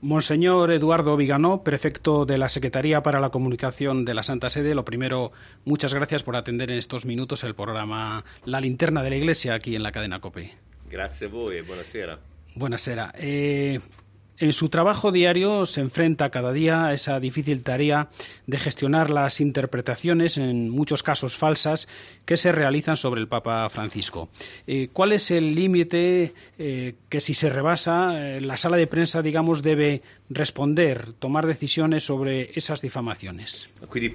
Monseñor Eduardo Viganó, prefecto de la Secretaría para la Comunicación de la Santa Sede, lo primero, muchas gracias por atender en estos minutos el programa La Linterna de la Iglesia aquí en la cadena COPE. Grazie a voi e buonasera. Buonasera. En su trabajo diario se enfrenta cada día a esa difícil tarea de gestionar las interpretaciones, en muchos casos falsas, que se realizan sobre el Papa Francisco. ¿Cuál es el límite que, si se rebasa, la sala de prensa, digamos, debe responder, tomar decisiones sobre esas difamaciones?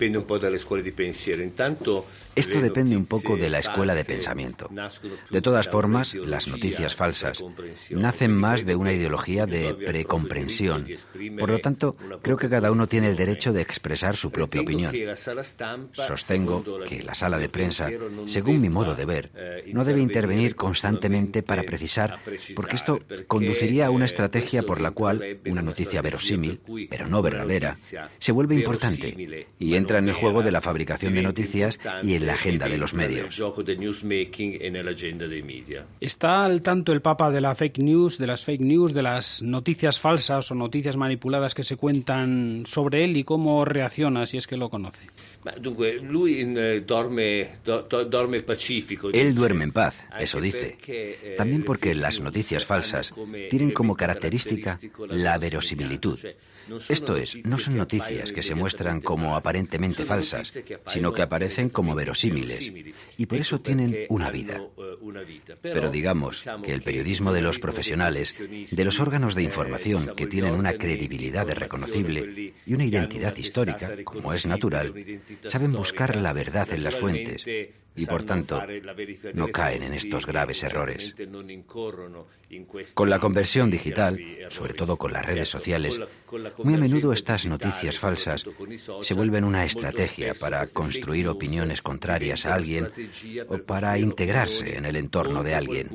Esto depende un poco de la escuela de pensamiento. De todas formas, las noticias falsas nacen más de una ideología de precomprensión. Por lo tanto, creo que cada uno tiene el derecho de expresar su propia opinión. Sostengo que la sala de prensa, según mi modo de ver, no debe intervenir constantemente para precisar, porque esto conduciría a una estrategia por la cual una noticia verosímil, pero no verdadera, se vuelve importante y entra en el juego de la fabricación de noticias y en la agenda de los medios. ¿Está al tanto el Papa de la fake news, de las noticias falsas o noticias manipuladas que se cuentan sobre él, y cómo reacciona si es que lo conoce? Él duerme en paz, eso dice. También porque las noticias falsas tienen como característica la verosimilitud. Esto es, no son noticias que se muestran como aparentemente falsas, sino que aparecen como verosímiles, y por eso tienen una vida. Pero digamos que el periodismo de los profesionales, de los órganos de información que tienen una credibilidad reconocible y una identidad histórica, como es natural, saben buscar la verdad en las fuentes y, por tanto, no caen en estos graves errores. Con la conversión digital, sobre todo con las redes sociales, muy a menudo estas noticias falsas se vuelven una estrategia para construir opiniones contrarias a alguien o para integrarse en el entorno de alguien.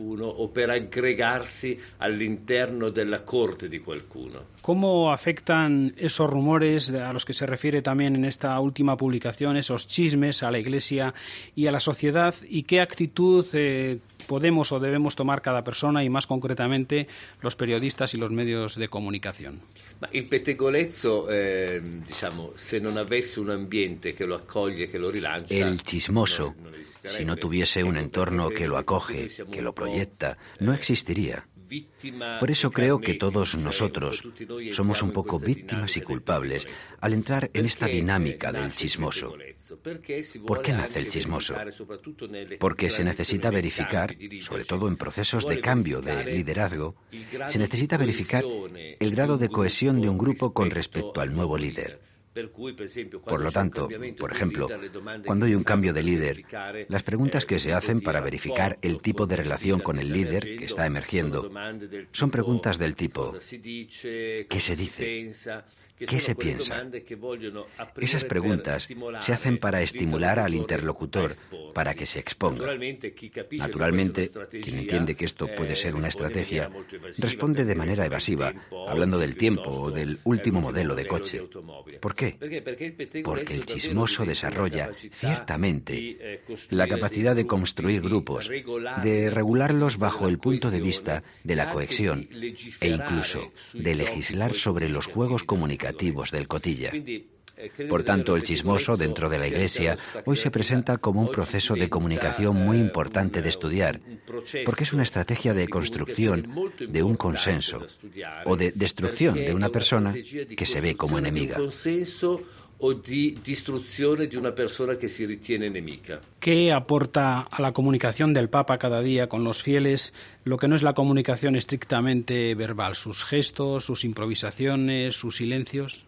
¿Cómo afectan esos rumores a los que se refiere también en esta última publicación, esos chismes, a la Iglesia y a la sociedad, y qué actitud podemos o debemos tomar cada persona, y más concretamente los periodistas y los medios de comunicación? Il pettegolezzo, se non avesse un ambiente che lo accoglie, che lo rilancia. El chismoso, si no tuviese un entorno que lo acoge, que lo proyecta, no existiría. Por eso creo que todos nosotros somos un poco víctimas y culpables al entrar en esta dinámica del chismoso. ¿Por qué nace el chismoso? Porque se necesita verificar, sobre todo en procesos de cambio de liderazgo, se necesita verificar el grado de cohesión de un grupo con respecto al nuevo líder. Por lo tanto, por ejemplo, cuando hay un cambio de líder, las preguntas que se hacen para verificar el tipo de relación con el líder que está emergiendo son preguntas del tipo: ¿qué se dice? ¿Qué se piensa? Esas preguntas se hacen para estimular al interlocutor para que se exponga. Naturalmente, quien entiende que esto puede ser una estrategia, responde de manera evasiva, hablando del tiempo o del último modelo de coche. ¿Por qué? Porque el chismoso desarrolla, ciertamente, la capacidad de construir grupos, de regularlos bajo el punto de vista de la cohesión e incluso de legislar sobre los juegos comunicativos del cotilla. Por tanto, el chismoso dentro de la Iglesia hoy se presenta como un proceso de comunicación muy importante de estudiar, porque es una estrategia de construcción de un consenso o de destrucción de una persona que se ve como enemiga. O di distruzione di una persona que se ritiene nemica. ¿Qué aporta a la comunicación del Papa cada día con los fieles lo que no es la comunicación estrictamente verbal? ¿Sus gestos, sus improvisaciones, sus silencios?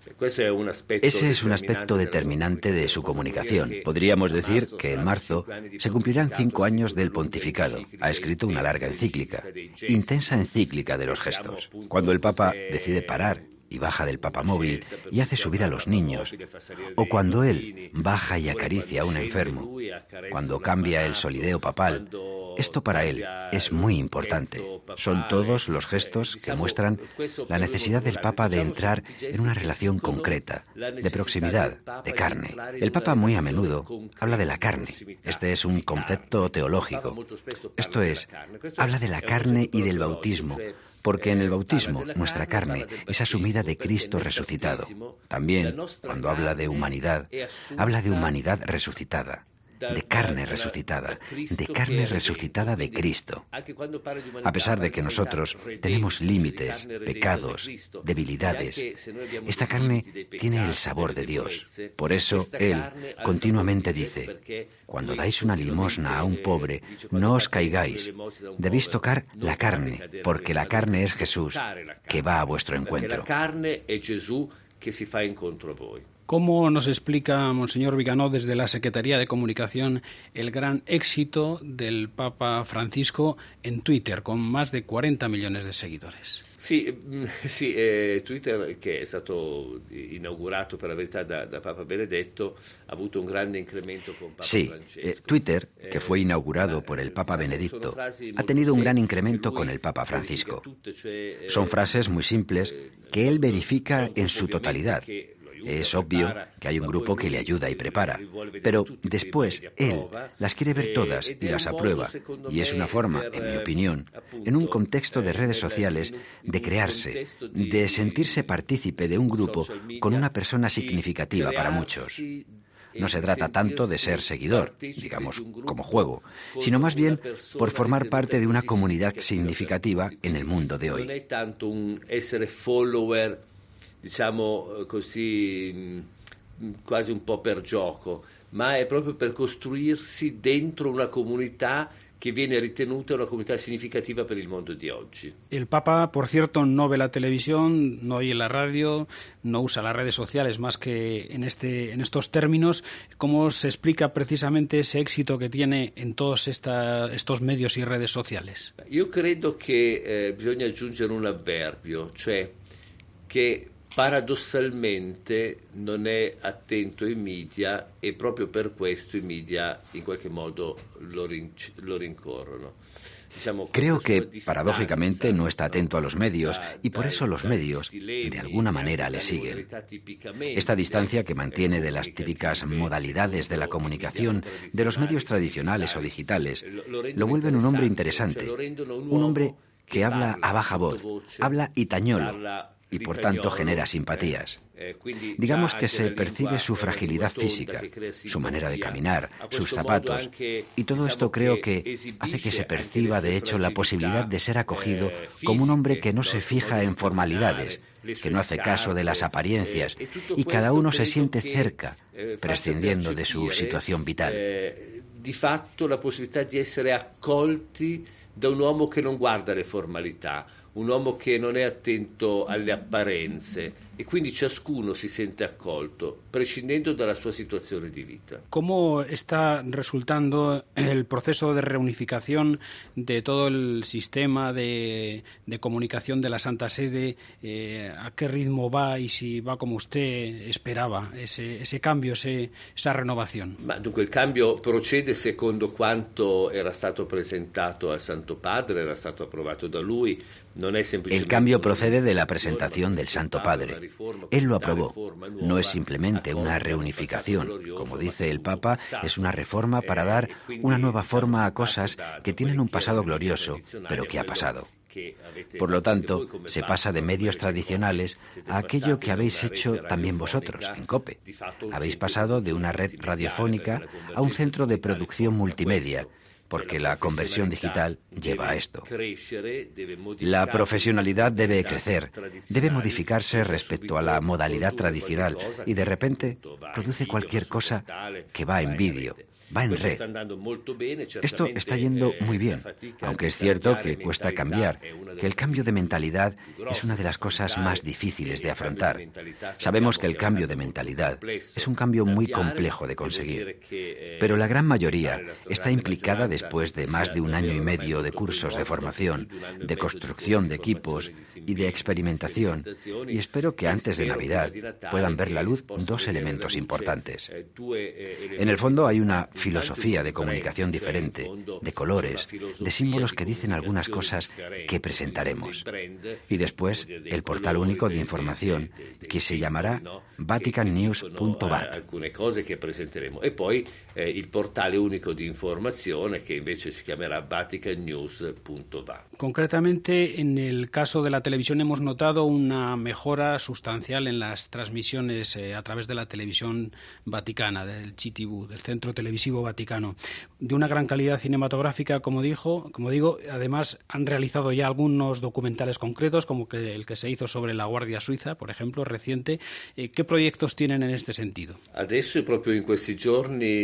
Ese es un aspecto determinante de su comunicación. Podríamos decir que en marzo se cumplirán 5 años del pontificado. Ha escrito una larga encíclica, intensa encíclica de los gestos. Cuando el Papa decide parar y baja del papamóvil y hace subir a los niños, o cuando él baja y acaricia a un enfermo, cuando cambia el solideo papal, Esto para él es muy importante. Son todos los gestos que muestran la necesidad del Papa de entrar en una relación concreta, de proximidad, de carne. El Papa muy a menudo habla de la carne. Este es un concepto teológico. Esto es, habla de la carne y del bautismo, porque en el bautismo nuestra carne es asumida de Cristo resucitado. También, cuando habla de humanidad resucitada, de carne resucitada de Cristo. A pesar de que nosotros tenemos límites, pecados, debilidades, esta carne tiene el sabor de Dios. Por eso Él continuamente dice, cuando dais una limosna a un pobre, no os caigáis. Debéis tocar la carne, porque la carne es Jesús, que va a vuestro encuentro. ¿Cómo nos explica, Monseñor Viganò, desde la Secretaría de Comunicación, el gran éxito del Papa Francisco en Twitter, con más de 40 millones de seguidores? Sì, Twitter, che è stato inaugurato per la verità da Papa Benedetto, ha avuto un grande incremento con Papa Francesco. Twitter, que fue inaugurado por el Papa Benedicto, ha tenido un gran incremento con el Papa Francisco. Son frases muy simples que él verifica en su totalidad. Es obvio que hay un grupo que le ayuda y prepara, pero después él las quiere ver todas y las aprueba, y es una forma, en mi opinión, en un contexto de redes sociales, de crearse, de sentirse partícipe de un grupo con una persona significativa para muchos. No se trata tanto de ser seguidor, digamos, como juego, sino más bien por formar parte de una comunidad significativa en el mundo de hoy. Diciamo così, quasi un po' per gioco, ma è proprio per costruirsi dentro una comunità che viene ritenuta una comunità significativa per il mondo di oggi. El Papa, por cierto, no ve la televisión, no oye la radio, no usa las redes sociales más que en estos términos. ¿Cómo se explica precisamente ese éxito que tiene en todos estos medios y redes sociales? Io credo che bisogna aggiungere un avverbio, cioè che paradossalmente non è attento ai media e proprio per questo i media in qualche modo lo rincorrono. Creo que, paradójicamente, no está atento a los medios y por eso los medios, de alguna manera, le siguen. Esta distancia que mantiene de las típicas modalidades de la comunicación de los medios tradicionales o digitales lo vuelven un hombre interesante, un hombre que habla a baja voz, habla itañolo, y por tanto genera simpatías. Digamos que se percibe su fragilidad física, su manera de caminar, sus zapatos, y todo esto creo que hace que se perciba de hecho la posibilidad de ser acogido como un hombre que no se fija en formalidades, que no hace caso de las apariencias, y cada uno se siente cerca, prescindiendo de su situación vital. Di fatto la possibilità di essere accolti da un uomo che non guarda le formalità, un uomo che non è attento alle apparenze e quindi ciascuno si sente accolto, prescindendo dalla sua situazione di vita. ¿Cómo está resultando el proceso de reunificación de todo el sistema de comunicación de la Santa Sede? ¿A qué ritmo va y si va como usted esperaba ese cambio, esa renovación? Ma dunque il cambio procede secondo quanto era stato presentato al Santo Padre, era stato approvato da lui. El cambio procede de la presentación del Santo Padre. Él lo aprobó. No es simplemente una reunificación. Como dice el Papa, es una reforma para dar una nueva forma a cosas que tienen un pasado glorioso, pero que ha pasado. Por lo tanto, se pasa de medios tradicionales a aquello que habéis hecho también vosotros, en COPE. Habéis pasado de una red radiofónica a un centro de producción multimedia, porque la conversión digital lleva a esto. La profesionalidad debe crecer, debe modificarse respecto a la modalidad tradicional y de repente produce cualquier cosa que va en vídeo, va en red. Esto está yendo muy bien, aunque es cierto que cuesta cambiar, que el cambio de mentalidad es una de las cosas más difíciles de afrontar. Sabemos que el cambio de mentalidad es un cambio muy complejo de conseguir, pero la gran mayoría está implicada de después de más de un año y medio de cursos de formación, de construcción de equipos y de experimentación, y espero que antes de Navidad puedan ver la luz dos elementos importantes. En el fondo hay una filosofía de comunicación diferente, de colores, de símbolos que dicen algunas cosas que presentaremos. Y después, el portal único de información, que se llamará vaticannews.vat. E poi il portale unico di informazione che invece si chiamerà vaticannews.va. Concretamente, en el caso de la televisión hemos notado una mejora sustancial en las transmisiones a través de la televisión vaticana, del CTV, del Centro Televisivo Vaticano, de una gran calidad cinematográfica, como digo, además han realizado ya algunos documentales concretos, como el que se hizo sobre la Guardia Suiza, por ejemplo, reciente. ¿Qué proyectos tienen en este sentido? Adesso, proprio in questi giorni,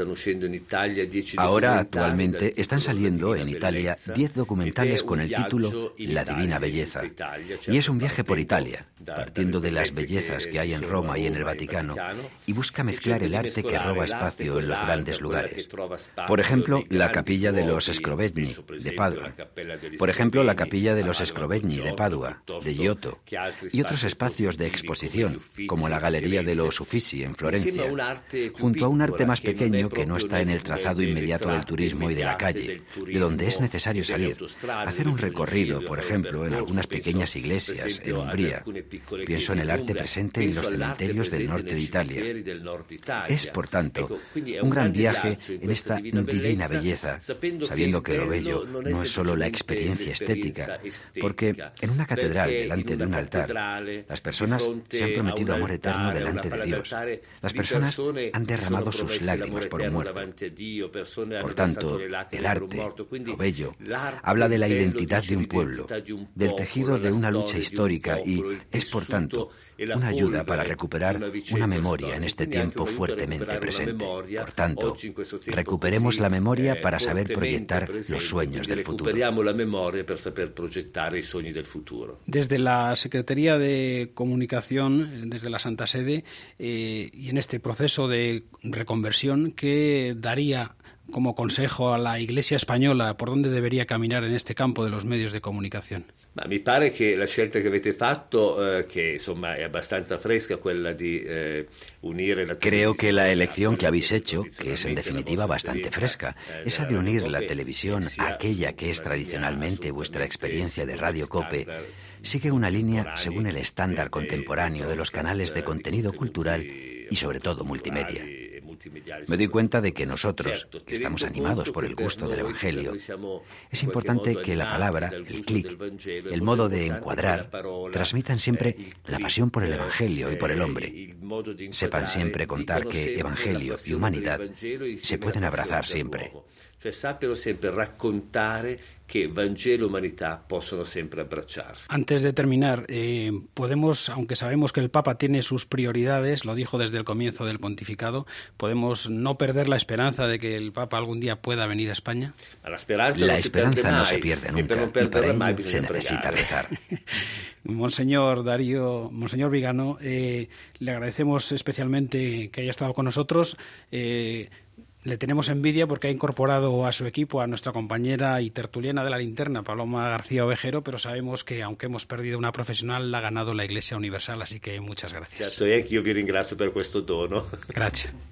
Ahora, actualmente, están saliendo en Italia 10 documentales con el título La Divina Belleza. Y es un viaje por Italia, partiendo de las bellezas que hay en Roma y en el Vaticano, y busca mezclar el arte que roba espacio en los grandes lugares. Por ejemplo, la Capilla de los Scrovegni, de Padua. Por ejemplo, la Capilla de los Scrovegni, de Padua, de Giotto. Y otros espacios de exposición, como la Galería de los Uffizi, en Florencia, junto a un arte más pequeño que no está en el trazado inmediato del turismo y de la calle, de donde es necesario salir, hacer un recorrido, por ejemplo, en algunas pequeñas iglesias en Umbría. Pienso en el arte presente en los cementerios del norte de Italia. Es, por tanto, un gran viaje en esta divina belleza, sabiendo que lo bello no es solo la experiencia estética, porque en una catedral, delante de un altar, las personas se han prometido amor eterno delante de Dios. Las personas han derramado sus lágrimas por un muerto. Por tanto, el arte, lo bello, habla de la identidad de un pueblo, del tejido de una lucha histórica y es, por tanto, una ayuda para recuperar una memoria en este tiempo fuertemente presente. Por tanto, recuperemos la memoria para saber proyectar los sueños del futuro. Desde la Secretaría de Comunicación, desde la Santa Sede, y en este proceso de reconversión, ¿qué daría como consejo a la Iglesia española por dónde debería caminar en este campo de los medios de comunicación? Mi pare che la scelta che avete fatto, che insomma è abbastanza fresca, quella di unire la Creo que la elección que habéis hecho, que es en definitiva bastante fresca, esa de unir la televisión a aquella que es tradicionalmente vuestra experiencia de Radio Cope, sigue una línea según el estándar contemporáneo de los canales de contenido cultural y sobre todo multimedia. Me doy cuenta de que nosotros, que estamos animados por el gusto del Evangelio, es importante que la palabra, el clic, el modo de encuadrar, transmitan siempre la pasión por el Evangelio y por el hombre. Sepan siempre contar que Evangelio y humanidad se pueden abrazar siempre. Sappiano sempre raccontare che Vangelo e umanità possono sempre abbracciarsi. Antes de terminar, podemos, aunque sabemos que el Papa tiene sus prioridades, lo dijo desde el comienzo del pontificado, ¿podemos no perder la esperanza de que el Papa algún día pueda venir a España? La esperanza no se pierde nunca y para ello se necesita rezar. Monseñor Vigano, le agradecemos especialmente que haya estado con nosotros. Le tenemos envidia porque ha incorporado a su equipo a nuestra compañera y tertuliana de la linterna, Paloma García Ovejero, pero sabemos que aunque hemos perdido una profesional, la ha ganado la Iglesia Universal, así que muchas gracias. Certo, e io vi ringrazio per questo dono. Grazie.